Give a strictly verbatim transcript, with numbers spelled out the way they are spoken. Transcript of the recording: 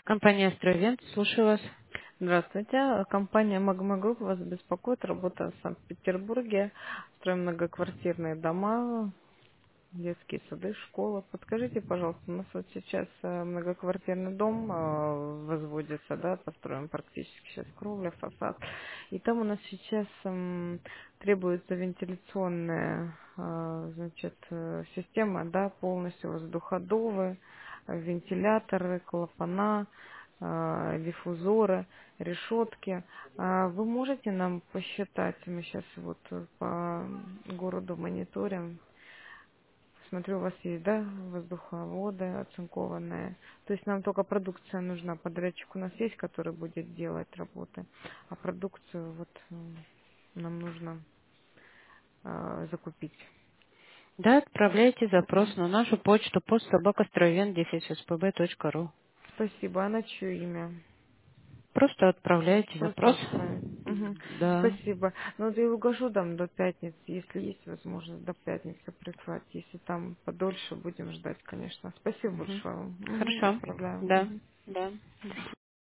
Компания «Стройвент», слушаю вас. Здравствуйте. Компания «Магма Групп» вас беспокоит. Работа в Санкт-Петербурге. Строим многоквартирные дома, детские сады, школы. Подскажите, пожалуйста, у нас вот сейчас э, многоквартирный дом э, возводится, да, построен практически сейчас кровля, фасад. И там у нас сейчас м, требуется вентиляционная, э, значит, э, система, да, полностью воздуходовые, э, вентиляторы, клапана, э, диффузоры, решетки. А вы можете нам посчитать, мы сейчас вот э, по городу мониторим, смотрю, у вас есть, да, воздуховоды оцинкованные. То есть нам только продукция нужна. Подрядчик у нас есть, который будет делать работы. А продукцию вот м, нам нужно э, закупить. Да, отправляйте запрос Мгм. на нашу почту постсобакастройвент дефис спб точка ру. Спасибо. А на чье имя? Просто отправляйте Просто запрос. отправить. Мгм. Да. Спасибо. Ну, вот я угожу там до пятницы, если есть возможность до пятницы прислать. Если там подольше, будем ждать, конечно. Спасибо Мгм. большое. Мгм. Хорошо. Отправляю. Да. Мгм. Да.